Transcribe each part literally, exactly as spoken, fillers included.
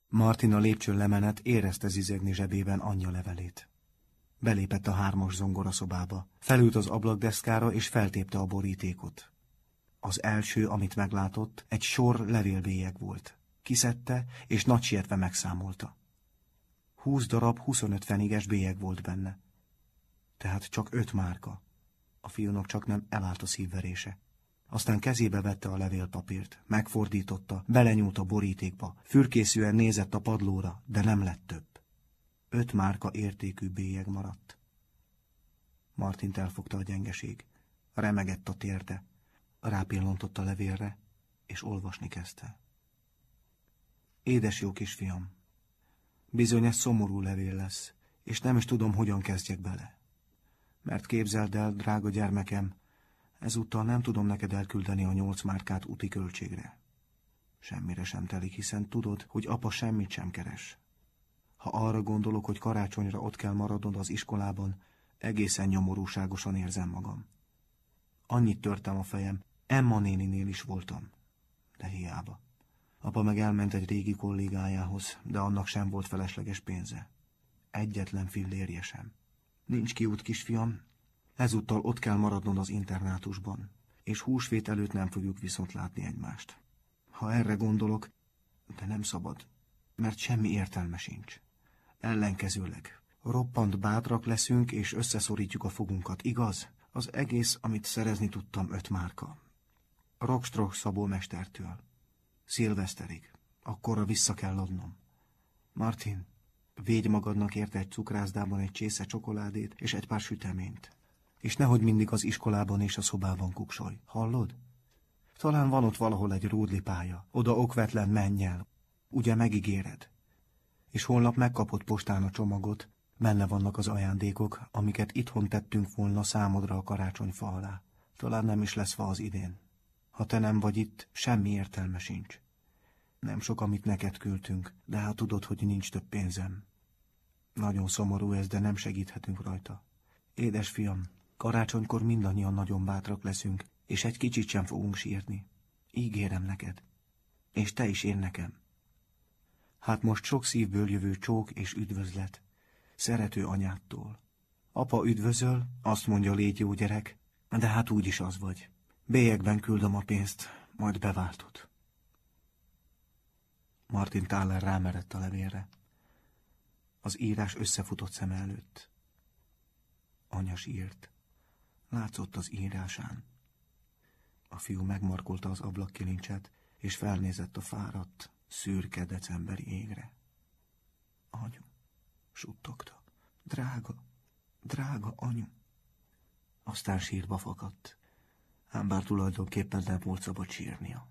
Martin a lépcsőn lemenet, érezte zizegni zsebében anyja levelét. Belépett a hármas zongoraszobába, felült az ablakdeszkára és feltépte a borítékot. Az első, amit meglátott, egy sor levélbélyeg volt. Kiszedte, és nagy sietve megszámolta. Húsz darab, huszonöt feniges bélyeg volt benne. Tehát csak öt márka. A fiúnak csak nem elállt a szívverése. Aztán kezébe vette a levélpapírt, megfordította, belenyúlt a borítékba, fürkészűen nézett a padlóra, de nem lett több. Öt márka értékű bélyeg maradt. Martint elfogta a gyengeség. Remegett a térde. Rápillantott a levélre, és olvasni kezdte. Édes jó kisfiam, bizony ez szomorú levél lesz, és nem is tudom, hogyan kezdjek bele. Mert képzeld el, drága gyermekem, ezúttal nem tudom neked elküldeni a nyolc márkát úti költségre. Semmire sem telik, hiszen tudod, hogy apa semmit sem keres. Ha arra gondolok, hogy karácsonyra ott kell maradnod az iskolában, egészen nyomorúságosan érzem magam. Annyit törtem a fejem, Emma néninél is voltam, de hiába. Apa meg elment egy régi kollégájához, de annak sem volt felesleges pénze. Egyetlen fillérje sem. Nincs kiút, kisfiam, ezúttal ott kell maradnod az internátusban, és húsvét előtt nem fogjuk viszont látni egymást. Ha erre gondolok, de nem szabad, mert semmi értelme sincs. Ellenkezőleg, roppant bátrak leszünk, és összeszorítjuk a fogunkat, igaz? Az egész, amit szerezni tudtam, öt márka. Rockstrok Szabó mestertől. Szilveszterig. Akkorra vissza kell adnom. Martin, védj magadnak érte egy cukrászdában egy csésze csokoládét és egy pár süteményt. És nehogy mindig az iskolában és a szobában kuksolj. Hallod? Talán van ott valahol egy rúdlipálya. Oda okvetlen menj el. Ugye megígéred? És holnap megkapod postán a csomagot, benne vannak az ajándékok, amiket itthon tettünk volna számodra a karácsonyfa alá. Talán nem is lesz fa az idén. Ha te nem vagy itt, semmi értelme sincs. Nem sok, amit neked küldtünk, de hát tudod, hogy nincs több pénzem. Nagyon szomorú ez, de nem segíthetünk rajta. Édes fiam, karácsonykor mindannyian nagyon bátrak leszünk, és egy kicsit sem fogunk sírni. Ígérem neked. És te is én nekem. Hát most sok szívből jövő csók és üdvözlet. Szerető anyádtól. Apa üdvözöl, azt mondja, légy jó gyerek, de hát úgyis az vagy. Bélyegben küldöm a pénzt, majd beváltod. Martin Thaler rámerett a levélre. Az írás összefutott szem előtt. Anya sírt. Látszott az írásán. A fiú megmarkolta az ablakkilincset, és felnézett a fáradt, szürke decemberi égre. Anyu, suttogta. Drága, drága anyu. Aztán sírba fakadt, ám bár tulajdonképpen nem volt szabad sírnia.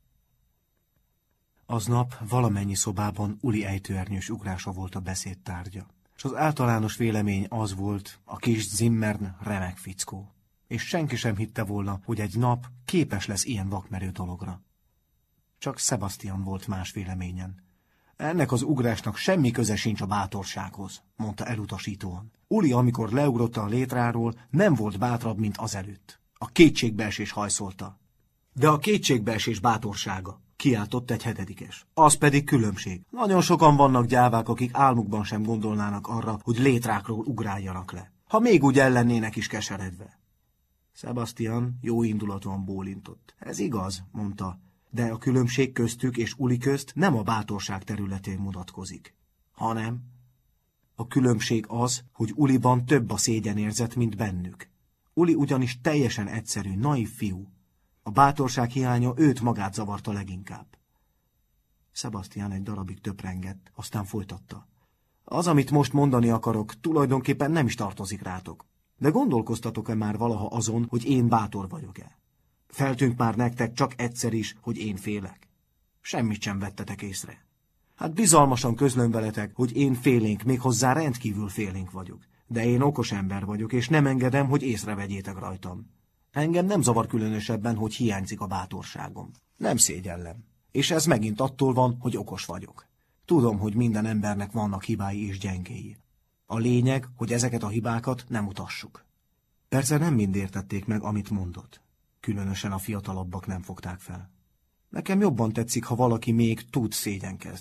Aznap valamennyi szobában Uli ejtőernyős ugrása volt a beszéd tárgya, és az általános vélemény az volt, a kis Zimmern remek fickó, és senki sem hitte volna, hogy egy nap képes lesz ilyen vakmerő dologra. Csak Sebastian volt más véleményen. Ennek az ugrásnak semmi köze sincs a bátorsághoz, mondta elutasítóan. Uli, amikor leugrott a létráról, nem volt bátrabb, mint azelőtt. A kétségbeesés hajszolta. De a kétségbeesés bátorsága, kiáltott egy hetedikes. Az pedig különbség. Nagyon sokan vannak gyávák, akik álmukban sem gondolnának arra, hogy létrákról ugráljanak le. Ha még úgy ellennének is keseredve. Sebastian jó indulatúan bólintott. Ez igaz, mondta, de a különbség köztük és Uli közt nem a bátorság területén mutatkozik, hanem a különbség az, hogy Uliban több a szégyenérzet, mint bennük. Uli ugyanis teljesen egyszerű, naív fiú. A bátorság hiánya őt magát zavarta leginkább. Sebastian egy darabig töprengett, aztán folytatta. Az, amit most mondani akarok, tulajdonképpen nem is tartozik rátok. De gondolkoztatok-e már valaha azon, hogy én bátor vagyok-e? Feltűnt már nektek csak egyszer is, hogy én félek. Semmit sem vettetek észre. Hát bizalmasan közlöm veletek, hogy én félénk, méghozzá rendkívül félénk vagyok. De én okos ember vagyok, és nem engedem, hogy észrevegyétek rajtam. Engem nem zavar különösebben, hogy hiányzik a bátorságom. Nem szégyellem. És ez megint attól van, hogy okos vagyok. Tudom, hogy minden embernek vannak hibái és gyengéi. A lényeg, hogy ezeket a hibákat nem utassuk. Persze nem mind értették meg, amit mondott. Különösen a fiatalabbak nem fogták fel. Nekem jobban tetszik, ha valaki még tud szégyenkezni.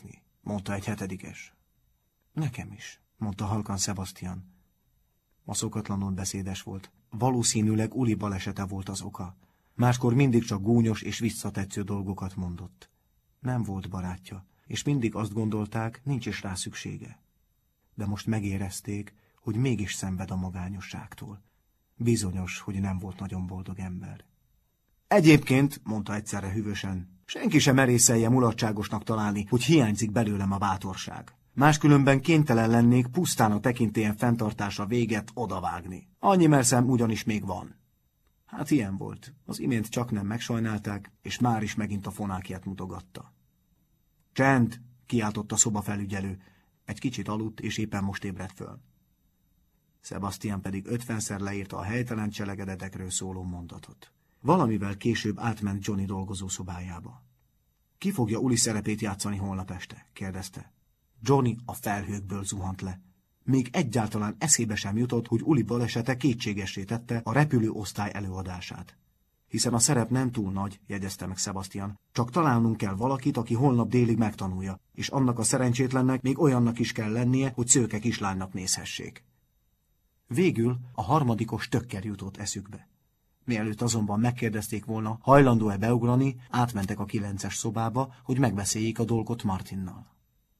mondta egy hetedikes. Nekem is, mondta halkan Sebastian. A szokatlanul beszédes volt. Valószínűleg Uli balesete volt az oka. Máskor mindig csak gúnyos és visszatetsző dolgokat mondott. Nem volt barátja, és mindig azt gondolták, nincs is rá szüksége. De most megérezték, hogy mégis szenved a magányosságtól. Bizonyos, hogy nem volt nagyon boldog ember. Egyébként, mondta egyszerre hűvösen, senki sem merészelje mulatságosnak találni, hogy hiányzik belőlem a bátorság. Máskülönben kénytelen lennék pusztán a tekintélyen fenntartása véget odavágni. Annyi merszem ugyanis még van. Hát ilyen volt. Az imént csak nem megsajnálták, és már is megint a fonákját mutogatta. Csend! Kiáltott a szobafelügyelő. Egy kicsit aludt, és éppen most ébredt föl. Sebastian pedig ötvenszer leírta a helytelen cselekedetekről szóló mondatot. Valamivel később átment Johnny dolgozószobájába. Ki fogja Uli szerepét játszani holnap este? kérdezte. Johnny a felhőkből zuhant le. Még egyáltalán eszébe sem jutott, hogy Uli balesete kétségessé tette a repülőosztály előadását. Hiszen a szerep nem túl nagy, jegyezte meg Sebastian, csak találnunk kell valakit, aki holnap délig megtanulja, és annak a szerencsétlennek még olyannak is kell lennie, hogy szőke kislánynak nézhessék. Végül a harmadikos tökker jutott eszükbe. Mielőtt azonban megkérdezték volna, hajlandó-e beugrani, átmentek a kilences szobába, hogy megbeszéljék a dolgot Martinnal.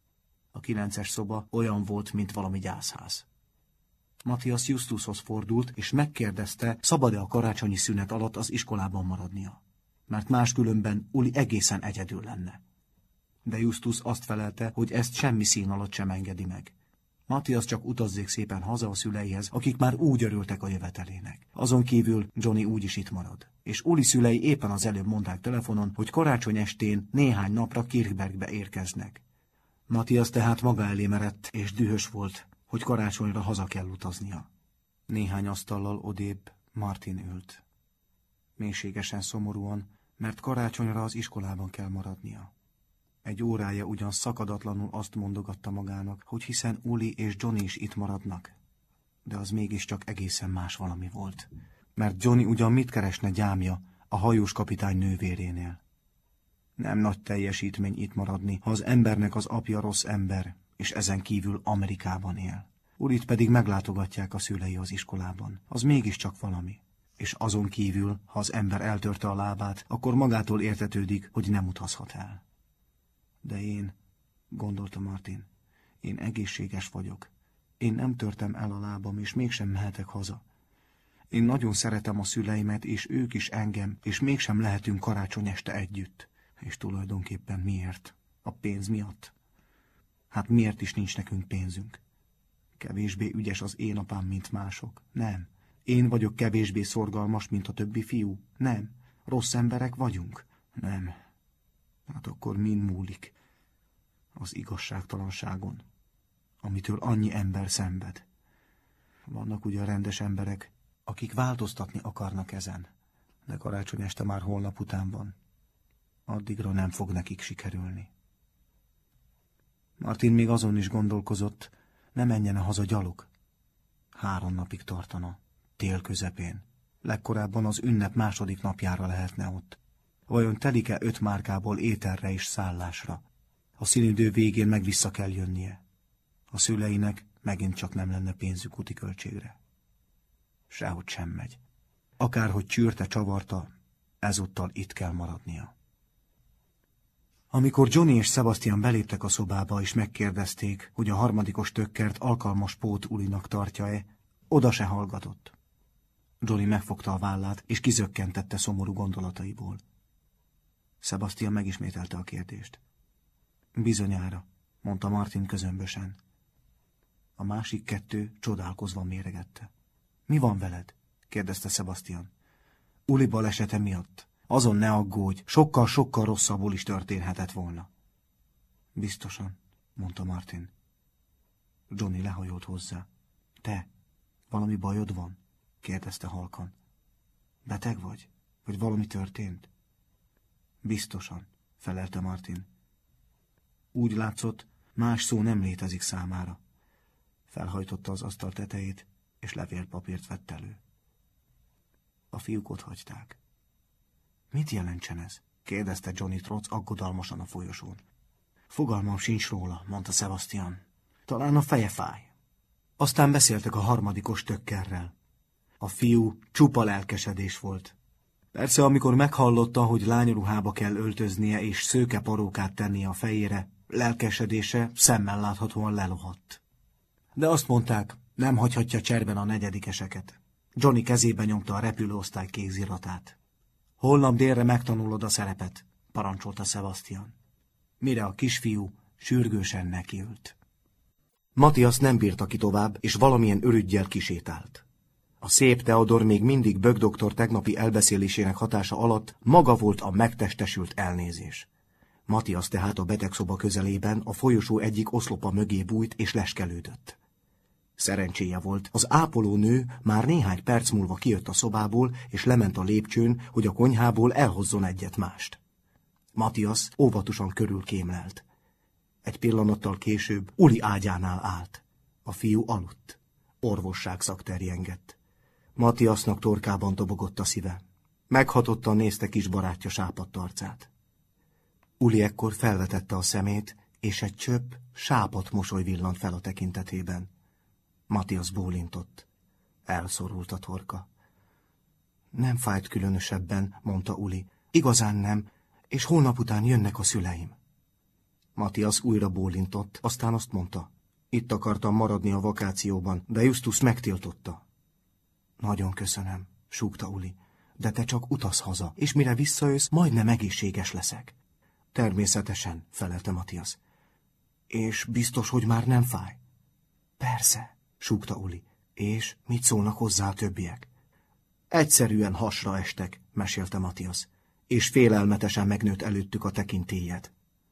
A kilences szoba olyan volt, mint valami gyászház. Matthias Justushoz fordult, és megkérdezte, szabad-e a karácsonyi szünet alatt az iskolában maradnia, mert máskülönben Uli egészen egyedül lenne. De Justus azt felelte, hogy ezt semmi szín alatt sem engedi meg. Matthias csak utazzék szépen haza a szüleihez, akik már úgy örültek a jövetelének. Azon kívül Johnny úgyis itt marad. És Uli szülei éppen az előbb mondták telefonon, hogy karácsony estén néhány napra Kirchbergbe érkeznek. Matthias tehát maga elé merett, és dühös volt, hogy karácsonyra haza kell utaznia. Néhány asztallal odébb Martin ült. Mélységesen szomorúan, mert karácsonyra az iskolában kell maradnia. Egy órája ugyan szakadatlanul azt mondogatta magának, hogy hiszen Uli és Johnny is itt maradnak. De az mégiscsak egészen más valami volt. Mert Johnny ugyan mit keresne gyámja a hajós kapitány nővérénél. Nem nagy teljesítmény itt maradni, ha az embernek az apja rossz ember, és ezen kívül Amerikában él. Ulit pedig meglátogatják a szülei az iskolában. Az mégiscsak valami. És azon kívül, ha az ember eltörte a lábát, akkor magától értetődik, hogy nem utazhat el. De én, gondolta Martin, én egészséges vagyok. Én nem törtem el a lábam, és mégsem mehetek haza. Én nagyon szeretem a szüleimet, és ők is engem, és mégsem lehetünk karácsony este együtt. És tulajdonképpen miért? A pénz miatt? Hát miért is nincs nekünk pénzünk? Kevésbé ügyes az én apám, mint mások? Nem. Én vagyok kevésbé szorgalmas, mint a többi fiú? Nem. Rossz emberek vagyunk? Nem. Hát akkor mind múlik? Az igazságtalanságon, amitől annyi ember szenved. Vannak ugye rendes emberek, akik változtatni akarnak ezen, de karácsony este már holnap után van. Addigra nem fog nekik sikerülni. Martin még azon is gondolkozott, ne menjen haza gyalog. Három napig tartana, tél közepén. Legkorábban az ünnep második napjára lehetne ott. Vajon telik-e öt márkából ételre és szállásra? A színidő végén meg vissza kell jönnie. A szüleinek megint csak nem lenne pénzük úti költségre. Sehogy sem megy. Akárhogy csűrte, csavarta, ezúttal itt kell maradnia. Amikor Johnny és Sebastian beléptek a szobába, és megkérdezték, hogy a harmadikos tökkert alkalmas pót Ulinak tartja-e, oda se hallgatott. Johnny megfogta a vállát, és kizökkentette szomorú gondolataiból. Sebastian megismételte a kérdést. Bizonyára, mondta Martin közömbösen. A másik kettő csodálkozva méregette. Mi van veled? kérdezte Sebastian. Uli balesete miatt. Azon ne aggódj, sokkal-sokkal rosszabbul is történhetett volna. Biztosan, mondta Martin. Johnny lehajolt hozzá. Te, valami bajod van? kérdezte halkan. Beteg vagy? Vagy valami történt? Biztosan, felelte Martin. Úgy látszott, más szó nem létezik számára. Felhajtotta az asztal tetejét, és levélpapírt vett elő. A fiúk ott hagyták. Mit jelentsen ez? kérdezte Johnny Trotz aggodalmasan a folyosón. Fogalmam sincs róla, mondta Sebastian. Talán a feje fáj. Aztán beszéltek a harmadikos Tökkerrel. A fiú csupa lelkesedés volt. Persze, amikor meghallotta, hogy lányruhába kell öltöznie és szőke parókát tennie a fejére, lelkesedése szemmel láthatóan lelohadt. De azt mondták, nem hagyhatja cserben a negyedikeseket. Johnny kezébe nyomta a repülőosztály kéziratát. Holnap délre megtanulod a szerepet, parancsolta Sebastian. Mire a kisfiú sürgősen nekiült. Matthias nem bírta ki tovább, és valamilyen ürüggyel kisétált. A szép Theodor még mindig Böck doktor tegnapi elbeszélésének hatása alatt maga volt a megtestesült elnézés. Matthias tehát a betegszoba közelében a folyosó egyik oszlopa mögé bújt és leskelődött. Szerencséje volt, az ápolónő már néhány perc múlva kijött a szobából, és lement a lépcsőn, hogy a konyhából elhozzon egyet mást. Matthias óvatosan körülkémlelt. Egy pillanattal később Uli ágyánál állt. A fiú aludt. Orvosságszak terjengett. Matthiasnak torkában dobogott a szíve. Meghatottan nézte kis barátja sápadt arcát. Uli ekkor felvetette a szemét, és egy csöpp, sápadt mosoly villant fel a tekintetében. Matthias bólintott. Elszorult a torka. Nem fájt különösebben, mondta Uli. Igazán nem, és holnap után jönnek a szüleim. Matthias újra bólintott, aztán azt mondta. Itt akartam maradni a vakációban, de Justus megtiltotta. Nagyon köszönöm, súgta Uli, de te csak utazz haza, és mire visszajössz, majdnem egészséges leszek. Természetesen, felelte Matthias. És biztos, hogy már nem fáj? Persze, súgta Uli. És mit szólnak hozzá a többiek? Egyszerűen hasra estek, mesélte Matthias, és félelmetesen megnőtt előttük a tekintélyed.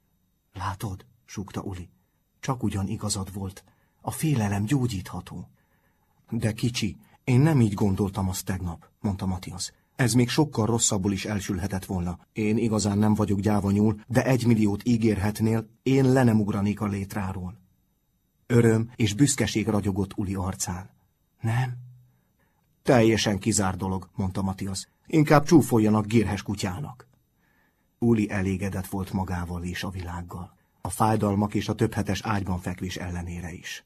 Látod, súgta Uli, csak ugyan igazad volt, a félelem gyógyítható. De kicsi, én nem így gondoltam azt tegnap, mondta Matthias. Ez még sokkal rosszabbul is elsülhetett volna. Én igazán nem vagyok gyávanyúl, de egy milliót ígérhetnél, én le nem ugranék a létráról. Öröm és büszkeség ragyogott Uli arcán. Nem? Teljesen kizárt dolog, mondta Matthias. Inkább csúfoljanak gérhes kutyának. Uli elégedett volt magával és a világgal. A fájdalmak és a többhetes ágyban fekvés ellenére is.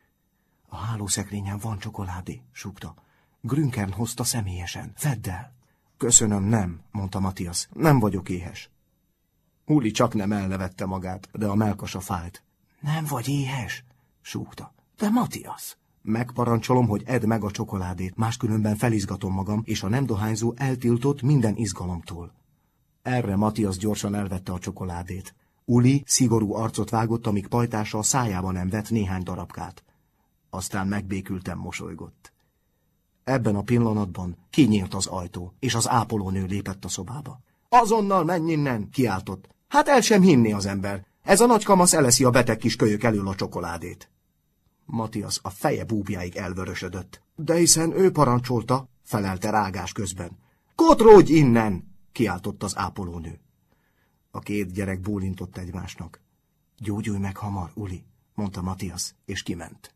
A hálószekrényen van csokoládé, súgta. Grünkern hozta személyesen. Vedd el. Köszönöm, nem, mondta Matthias. Nem vagyok éhes. Uli csak nem elnevette magát, de a mellkasa fájt. Nem vagy éhes? Súgta. De Matthias! Megparancsolom, hogy edd meg a csokoládét, máskülönben felizgatom magam, és a nem dohányzó eltiltott minden izgalomtól. Erre Matthias gyorsan elvette a csokoládét. Uli szigorú arcot vágott, amíg pajtása a szájába nem vett néhány darabkát. Aztán megbékülten mosolygott. Ebben a pillanatban kinyílt az ajtó, és az ápolónő lépett a szobába. Azonnal menj innen, kiáltott. Hát el sem hinni az ember. Ez a nagy kamasz eleszi a beteg kis kölyök elől a csokoládét. Matthias a feje búbjáig elvörösödött. De hiszen ő parancsolta, felelte rágás közben. Kotródj innen! Kiáltott az ápolónő. A két gyerek bólintott egymásnak. Gyógyulj meg hamar, Uli, mondta Matthias, és kiment.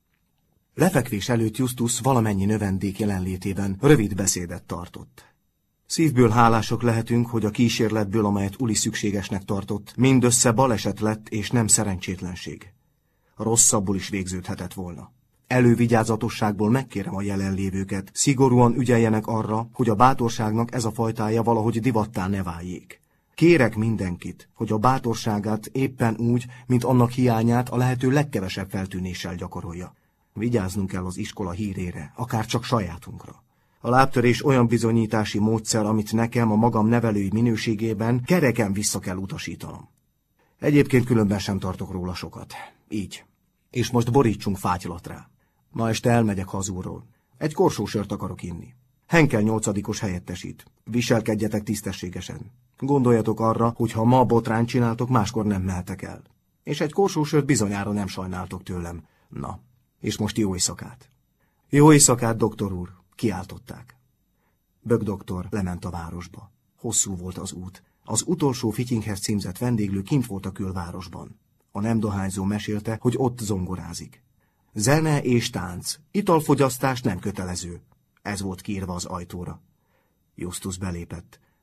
Lefekvés előtt Justus valamennyi növendék jelenlétében rövid beszédet tartott. Szívből hálások lehetünk, hogy a kísérletből, amelyet Uli szükségesnek tartott, mindössze baleset lett és nem szerencsétlenség. Rosszabbul is végződhetett volna. Elővigyázatosságból megkérem a jelenlévőket, szigorúan ügyeljenek arra, hogy a bátorságnak ez a fajtája valahogy divattá ne váljék. Kérek mindenkit, hogy a bátorságát éppen úgy, mint annak hiányát a lehető legkevesebb feltűnéssel gyakorolja. Vigyáznunk kell az iskola hírére, akár csak sajátunkra. A lábtörés olyan bizonyítási módszer, amit nekem a magam nevelői minőségében kereken vissza kell utasítanom. Egyébként különben sem tartok róla sokat. Így. És most borítsunk fátyolat rá. Ma este elmegyek hazúról. Egy korsósört akarok inni. Henkel nyolcadikos helyettesít. Viselkedjetek tisztességesen. Gondoljatok arra, hogy ha ma botrányt csináltok, máskor nem mehetek el. És egy korsósört bizonyára nem sajnáltok tőlem. Na, és most jó éjszakát. Jó éjszakát, doktor úr, kiáltották. Böck doktor lement a városba. Hosszú volt az út. Az utolsó Fityinghez címzett vendéglő kint volt a külvárosban. A nem dohányzó mesélte, hogy ott zongorázik. Zene és tánc, italfogyasztás nem kötelező. Ez volt kiírva az ajtóra. Justus belépett.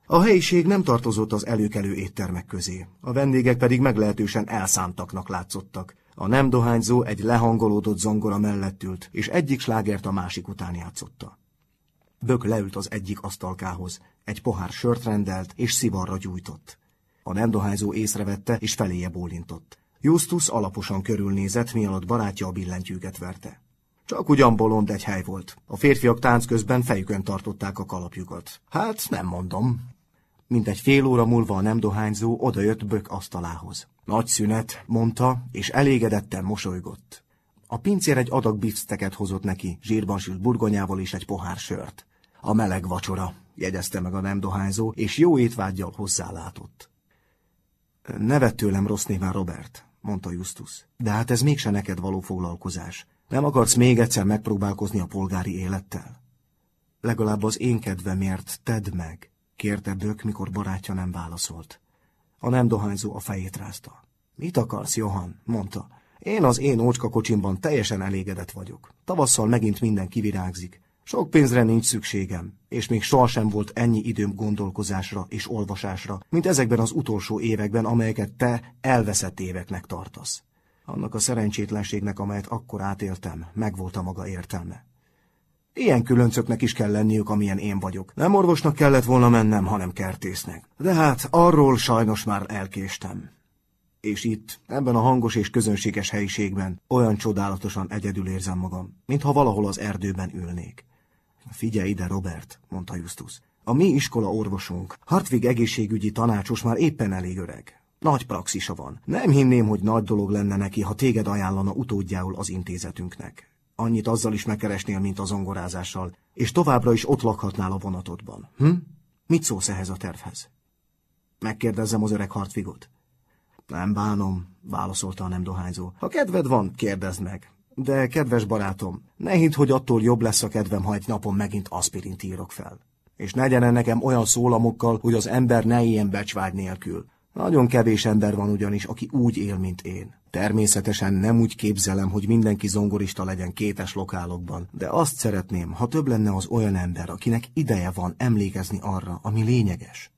A helyiség nem tartozott az előkelő éttermek közé, a vendégek pedig meglehetősen elszántaknak látszottak. A nem dohányzó egy lehangolódott zongora mellett ült, és egyik slágert a másik után játszotta. Bök leült az egyik asztalkához, egy pohár sört rendelt, és szivarra gyújtott. A nem dohányzó észrevette, és feléje bólintott. Justus alaposan körülnézett, mielőtt barátja a billentyűket verte. Csak ugyan bolond egy hely volt. A férfiak tánc közben fejükön tartották a kalapjukat. Hát, nem mondom. Mintegy fél óra múlva a nem dohányzó odajött Bök asztalához. Nagy szünet, mondta, és elégedetten mosolygott. A pincér egy adag bifszteket hozott neki, zsírban sült burgonyával és egy pohár sört. A meleg vacsora, jegyezte meg a nem dohányzó, és jó étvággyal hozzálátott. Nevett tőlem rossz néven Robert, mondta Justus. De hát ez mégse neked való foglalkozás. Nem akarsz még egyszer megpróbálkozni a polgári élettel? Legalább az én kedvemért tedd meg, kérte Bök, mikor barátja nem válaszolt. A nem dohányzó a fejét rázta. Mit akarsz, Johann? Mondta. Én az én ócskakocsimban teljesen elégedett vagyok. Tavasszal megint minden kivirágzik. Sok pénzre nincs szükségem, és még sohasem volt ennyi időm gondolkozásra és olvasásra, mint ezekben az utolsó években, amelyeket te elveszett éveknek tartasz. Annak a szerencsétlenségnek, amelyet akkor átéltem, megvolt a maga értelme. Ilyen különcöknek is kell lenniük, amilyen én vagyok. Nem orvosnak kellett volna mennem, hanem kertésznek. De hát arról sajnos már elkéstem. És itt, ebben a hangos és közönséges helyiségben olyan csodálatosan egyedül érzem magam, mintha valahol az erdőben ülnék. Figyelj ide, Robert, mondta Justus. A mi iskola orvosunk, Hartwig egészségügyi tanácsos már éppen elég öreg. Nagy praxisa van. Nem hinném, hogy nagy dolog lenne neki, ha téged ajánlana utódjául az intézetünknek. Annyit azzal is megkeresnél, mint a zongorázással, és továbbra is ott lakhatnál a vonatodban. Hm? Mit szólsz ehhez a tervhez? Megkérdezzem az öreg Hartwigot. Nem bánom, válaszolta a nem dohányzó. Ha kedved van, kérdezd meg. De, kedves barátom, ne hidd, hogy attól jobb lesz a kedvem, ha egy napon megint aspirint írok fel. És ne gyere nekem olyan szólamokkal, hogy az ember ne éljen becsvágy nélkül. Nagyon kevés ember van ugyanis, aki úgy él, mint én. Természetesen nem úgy képzelem, hogy mindenki zongorista legyen kétes lokálokban, de azt szeretném, ha több lenne az olyan ember, akinek ideje van emlékezni arra, ami lényeges.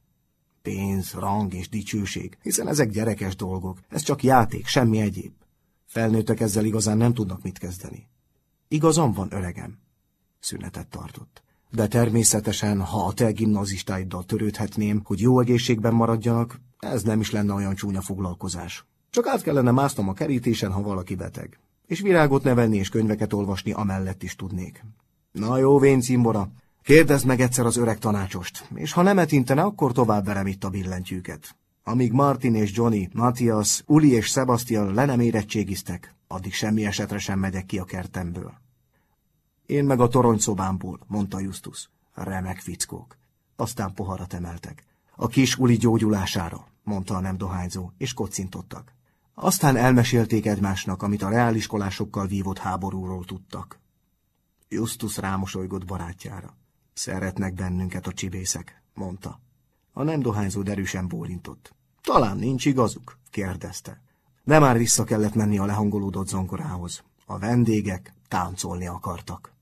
Pénz, rang és dicsőség, hiszen ezek gyerekes dolgok, ez csak játék, semmi egyéb. Felnőttek ezzel igazán nem tudnak mit kezdeni. Igazam van, öregem. Szünetet tartott. De természetesen, ha a te gimnazistáiddal törődhetném, hogy jó egészségben maradjanak, ez nem is lenne olyan csúnya foglalkozás. Csak át kellene másznom a kerítésen, ha valaki beteg. És virágot nevelni és könyveket olvasni amellett is tudnék. Na jó, vén cimbora, kérdezd meg egyszer az öreg tanácsost, és ha nem etintene, akkor tovább verem itt a billentyűket. Amíg Martin és Johnny, Matthias, Uli és Sebastian le nem érettségiztek, addig semmi esetre sem megyek ki a kertemből. Én meg a toronyszobámból, mondta Justus. Remek fickók. Aztán poharat emeltek. A kis Uli gyógyulására, mondta a nem dohányzó, és kocintottak. Aztán elmesélték egymásnak, amit a reáliskolásokkal vívott háborúról tudtak. Justus rámosolygott barátjára. Szeretnek bennünket a csibészek, mondta. A nem dohányzó derűsen bólintott. Talán nincs igazuk, kérdezte. De már vissza kellett menni a lehangolódott zongorához. A vendégek táncolni akartak.